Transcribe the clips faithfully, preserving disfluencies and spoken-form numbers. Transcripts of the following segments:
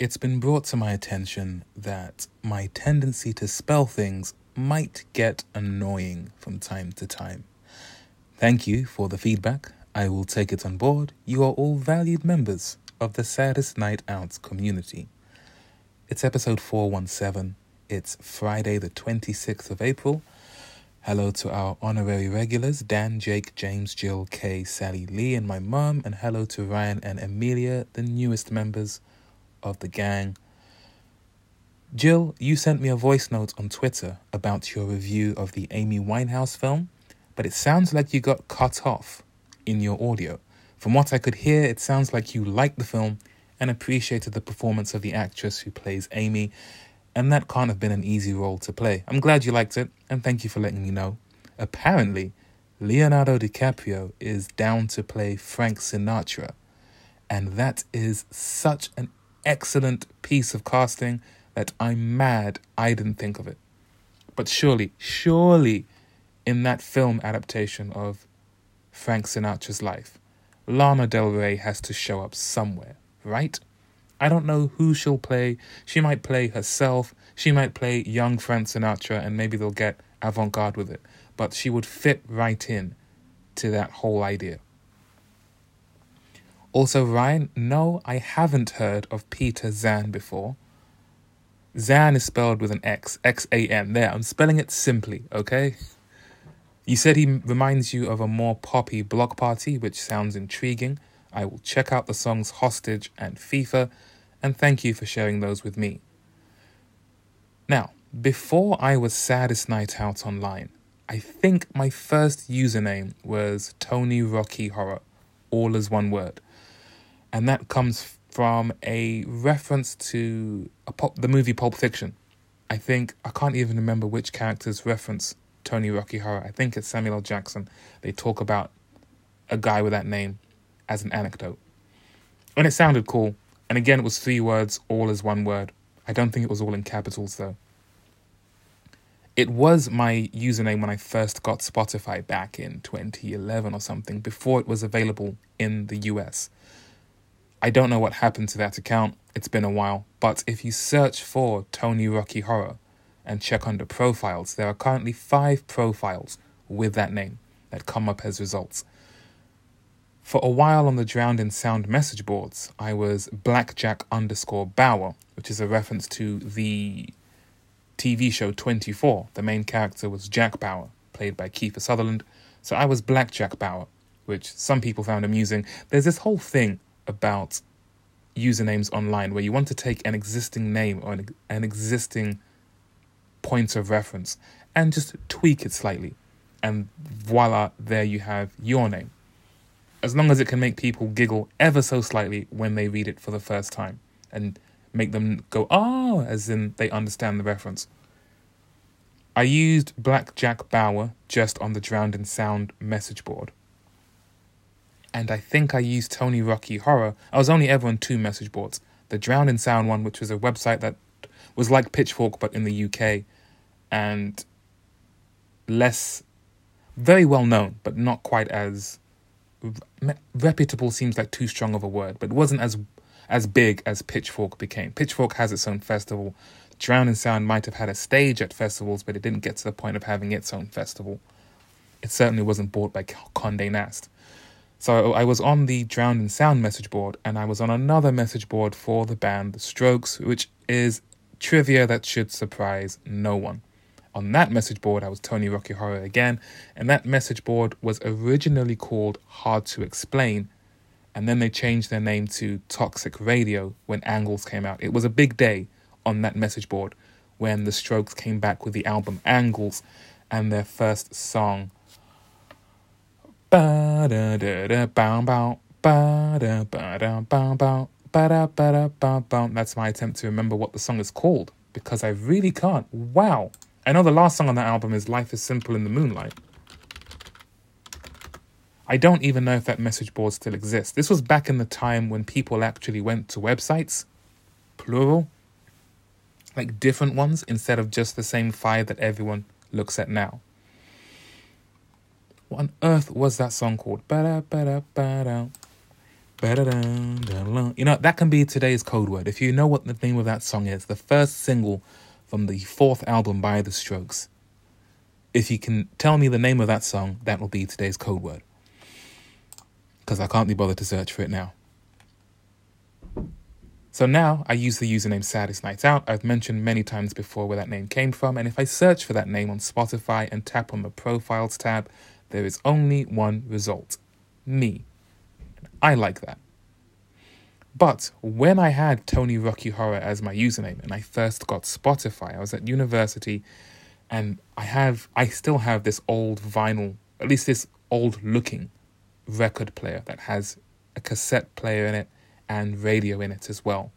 It's been brought to my attention that my tendency to spell things might get annoying from time to time. Thank you for the feedback. I will take it on board. You are all valued members of the Saddest Night Out community. It's episode four one seven. It's Friday the twenty-sixth of April. Hello to our honorary regulars, Dan, Jake, James, Jill, Kay, Sally, Lee, and my mum. And hello to Ryan and Amelia, the newest members of the gang. Jill, you sent me a voice note on Twitter about your review of the Amy Winehouse film, but it sounds like you got cut off in your audio. From what I could hear, it sounds like you liked the film and appreciated the performance of the actress who plays Amy, and that can't have been an easy role to play. I'm glad you liked it, and thank you for letting me know. Apparently, Leonardo DiCaprio is down to play Frank Sinatra, and that is such an excellent piece of casting that I'm mad I didn't think of it. But surely, surely, in that film adaptation of Frank Sinatra's life, Lana Del Rey has to show up somewhere, right? I don't know who she'll play. She might play herself. She might play young Frank Sinatra, and maybe they'll get avant-garde with it. But she would fit right in to that whole idea. Also, Ryan, no, I haven't heard of Peter Zan before. Zan is spelled with an X, X A N. There, I'm spelling it simply, okay? You said he reminds you of a more poppy Block Party, which sounds intriguing. I will check out the songs Hostage and FIFA, and thank you for sharing those with me. Now, before I was Saddest Night Out online, I think my first username was Tony Rocky Horror, all as one word. And that comes from a reference to a pop, the movie Pulp Fiction. I think, I can't even remember which characters reference Tony Rocky Horror. I think it's Samuel L. Jackson. They talk about a guy with that name as an anecdote. And it sounded cool. And again, it was three words, all as one word. I don't think it was all in capitals, though. It was my username when I first got Spotify back in twenty eleven or something, before it was available in the U S. I don't know what happened to that account. It's been a while. But if you search for Tony Rocky Horror and check under profiles, there are currently five profiles with that name that come up as results. For a while on the Drowned in Sound message boards, I was Blackjack underscore Bauer, which is a reference to the T V show twenty-four. The main character was Jack Bauer, played by Kiefer Sutherland. So I was Blackjack Bauer, which some people found amusing. There's this whole thing about usernames online where you want to take an existing name or an, an existing point of reference and just tweak it slightly. And voila, there you have your name. As long as it can make people giggle ever so slightly when they read it for the first time and make them go, oh, as in they understand the reference. I used Blackjack Bauer just on the Drowned in Sound message board. And I think I used Tony Rocky Horror. I was only ever on two message boards. The Drowned in Sound one, which was a website that was like Pitchfork but in the U K. And less, very well known, but not quite as reputable seems like too strong of a word, but it wasn't as as big as Pitchfork became. Pitchfork has its own festival. Drowned in Sound might have had a stage at festivals, but it didn't get to the point of having its own festival. It certainly wasn't bought by Condé Nast. So I was on the Drowned in Sound message board, and I was on another message board for the band The Strokes, which is trivia that should surprise no one. On that message board, I was Tony Rocky Horror again, and that message board was originally called Hard to Explain, and then they changed their name to Toxic Radio when Angles came out. It was a big day on that message board when The Strokes came back with the album Angles and their first song, Ba-da-da-da-bow-bow, ba-da-ba-da-bow-bow, ba-da-ba-da-bow-bow. That's my attempt to remember what the song is called, because I really can't. Wow. I know the last song on that album is Life is Simple in the Moonlight. I don't even know if that message board still exists. This was back in the time when people actually went to websites, plural, like different ones, instead of just the same five that everyone looks at now. What on earth was that song called? Ba-da-ba-da-ba-da. You know, that can be today's code word. If you know what the name of that song is, the first single from the fourth album by The Strokes, if you can tell me the name of that song, that will be today's code word. Because I can't be bothered to search for it now. So now I use the username Saddest Nights Out. I've mentioned many times before where that name came from. And if I search for that name on Spotify and tap on the Profiles tab, there is only one result. Me. I like that. But when I had Tony Rocky Horror as my username and I first got Spotify, I was at university and I have, I still have this old vinyl, at least this old looking record player that has a cassette player in it and radio in it as well.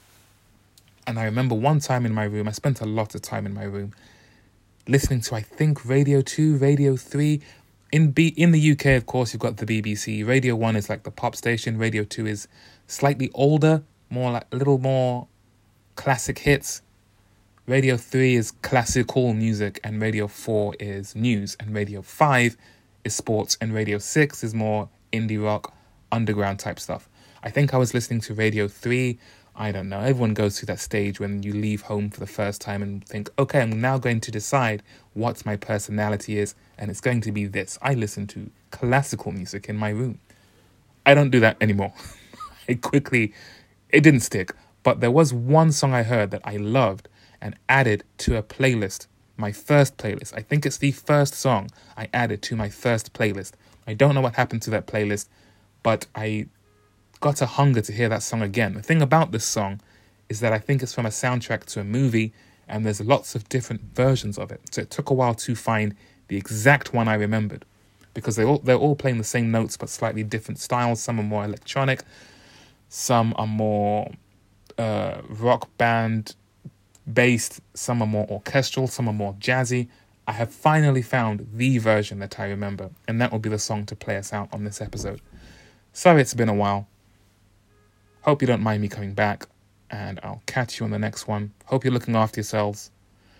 And I remember one time in my room, I spent a lot of time in my room listening to, I think, Radio two, Radio three. In B in the U K, of course, you've got the B B C. Radio one is like the pop station. Radio two is slightly older, more like a little more classic hits. Radio three is classical music, and Radio four is news, and Radio five is sports, and Radio six is more indie rock, underground type stuff. I think I was listening to Radio three. I don't know. Everyone goes through that stage when you leave home for the first time and think, okay, I'm now going to decide what my personality is, and it's going to be this. I listen to classical music in my room. I don't do that anymore. I quickly, it didn't stick, but there was one song I heard that I loved and added to a playlist, my first playlist. I think it's the first song I added to my first playlist. I don't know what happened to that playlist, but I got a hunger to hear that song again. The thing about this song is that I think it's from a soundtrack to a movie, and there's lots of different versions of it. So it took a while to find the exact one I remembered, because they all, they're all playing the same notes but slightly different styles. Some are more electronic, some are more uh, rock band based, some are more orchestral, some are more jazzy. I have finally found the version that I remember, and that will be the song to play us out on this episode. Sorry it's been a while. Hope you don't mind me coming back, and I'll catch you on the next one. Hope you're looking after yourselves.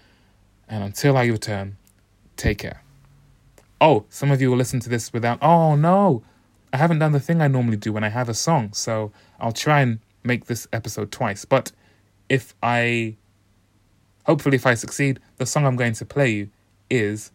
And until I return, take care. Oh, some of you will listen to this without... Oh, no! I haven't done the thing I normally do when I have a song, so I'll try and make this episode twice. But if I... Hopefully, if I succeed, the song I'm going to play you is...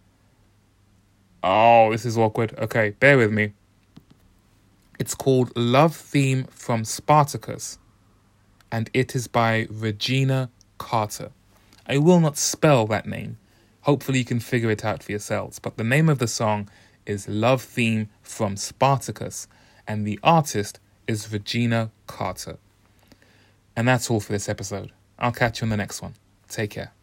Oh, this is awkward. Okay, bear with me. It's called Love Theme from Spartacus, and it is by Regina Carter. I will not spell that name. Hopefully you can figure it out for yourselves. But the name of the song is Love Theme from Spartacus, and the artist is Regina Carter. And that's all for this episode. I'll catch you on the next one. Take care.